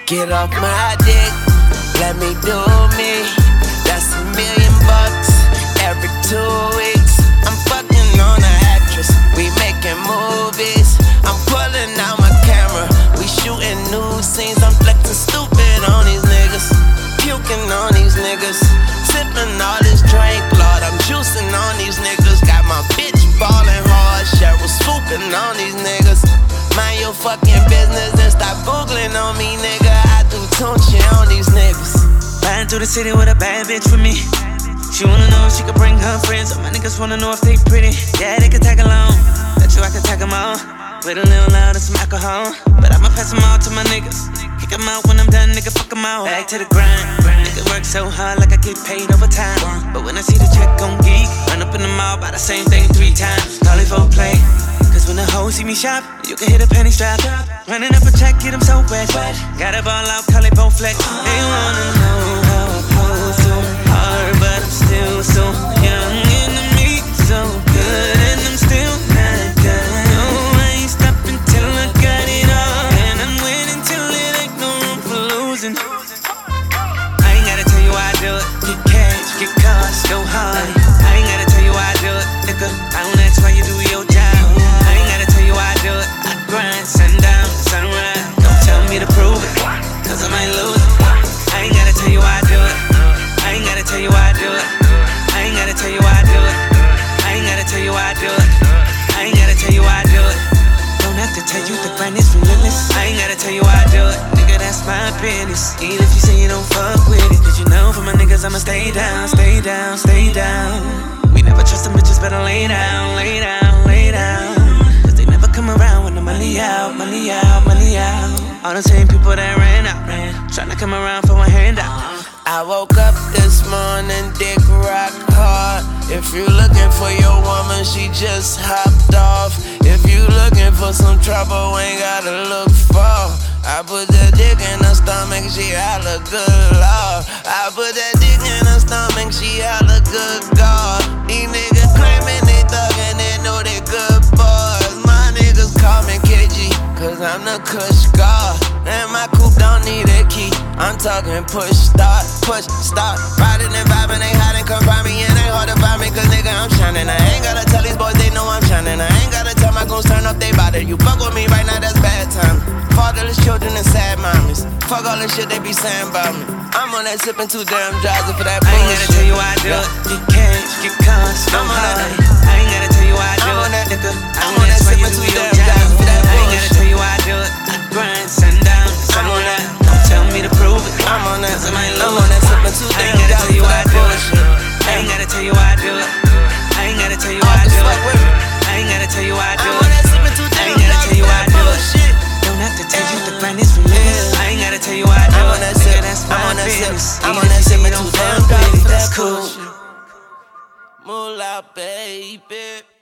Get off my dick, let me do me. That's $1 million every 2 weeks. I'm fucking on an actress, we making movies. I'm pulling out my camera, we shooting new scenes. I'm flexing stupid on these niggas, puking on these niggas, sipping all this drink, Lord, I'm juicing on these niggas. Got my bitch ballin' hard, Cheryl swooping on these niggas. Mind your fucking business and stop googling on me, nigga. I do tunchi on these niggas. Riding through the city with a bad bitch with me. She wanna know if she can bring her friends. All my niggas wanna know if they pretty. Yeah, they can tag along. Bet you I can tag them all. With a little loud and some alcohol. But I'ma pass them all to my niggas. Kick them out when I'm done, nigga, fuck them out. Back to the grind. Nigga work so hard like I get paid overtime. But when I see the check gon' geek, run up in the mall, buy the same thing 3 times. Call it for play. Cause when the hoes see me shop, you can hit a penny strap. Running up a check, get them so wet. Got a ball out, call it both flex. They wanna know how I pull so hard, but I'm still so young in the meat, so good, and I'm still not done. No, I ain't stopping till I got it all, and I'm winning till it ain't no room for losing. I ain't gotta tell you why I do it. Get cash, get cars, go hard. I ain't gotta tell you why I do it, nigga. I don't ask why you do your job. Grind, sundown, sunrise. Don't tell me to prove it, cause I might lose it. I ain't gotta tell you why I do it. I ain't gotta tell you why I do it. I ain't gotta tell you why I do it. I ain't gotta tell you why I do it. I ain't gotta tell you why I do it. Don't have to tell you the grind is relentless. I ain't gotta tell you why I do it. Nigga, that's my business. Even if you say you don't fuck with it, cause you know for my niggas I'ma stay down, stay down, stay down. We never trust them bitches, better lay down, lay down, lay down. Come around when the money out, money out, money out. All the same people that ran out, tryna come around for a handout. I woke up this morning, dick rock hard. If you looking for your woman, she just hopped off. If you looking for some trouble, ain't gotta look far. I put that dick in her stomach, she holla good Lord. I put that dick in her stomach, she holla good God. These niggas claiming they thug and they know they good boys. Call me KG, cause I'm the Kush God. And my coupe don't need a key. I'm talking push start, riding and vibing, they hiding, come find me. And ain't hard to find me, cause nigga I'm shining. I ain't gotta tell these boys, they know I'm shining. I ain't gotta tell my goons turn up they body. You fuck with me right now, that's bad time. Fatherless children and sad mommies. Fuck all this shit they be saying about me. I'm on that sipping 2 damn jobs for that bullshit. I ain't gotta tell you why I do it. Get cash, get cars, go hard. I ain't gotta tell you why I do it, nigga. I'm on that sipping 2 damn jobs for that bullshit. I ain't gotta tell you why I do it. I grind, sundown, sunrise. Don't tell me to prove it. I'm on that sipping 2 damn jobs for that bullshit. I ain't gotta tell you why I do it. I ain't gotta tell you why I do it. I ain't gotta tell you why I do it. I ain't gotta tell you why I do it. Don't have to tell you the grind is relentless. I ain't gotta tell you why I do it. Nigga, that's my business. I'm on that sipping 2 damn jobs for that cool. Moolah, baby.